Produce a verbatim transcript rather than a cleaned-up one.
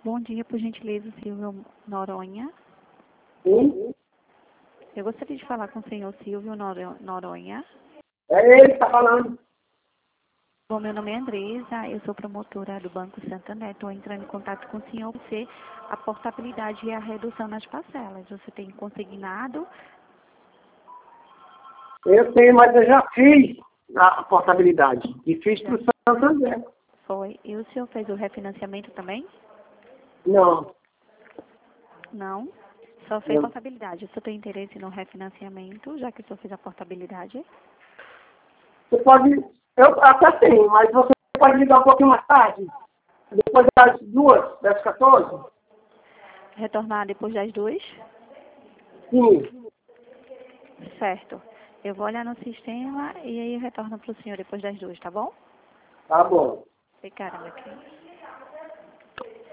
Bom dia, por gentileza, Silvio Noronha. Sim, Eu gostaria de falar com o senhor Silvio Noro- Noronha. é ele que está falando. Bom, meu nome é Andresa, eu sou promotora do Banco Santander. Estou entrando em contato com o senhor para ser a portabilidade e a redução nas parcelas. Você tem consignado? Eu tenho, mas eu já fiz a portabilidade. E fiz para o Santander. Foi. E o senhor fez o refinanciamento também? Não. Não. Só fez Não. portabilidade. O senhor tem interesse no refinanciamento, já que o senhor fez a portabilidade? Você pode. Eu até tenho, mas você pode ligar um pouquinho mais tarde. Depois das duas, das quatorze? Retornar depois das duas? Sim. Certo. Eu vou olhar no sistema e aí eu retorno para o senhor depois das duas, tá bom? Tá bom. Ei, caramba, aqui.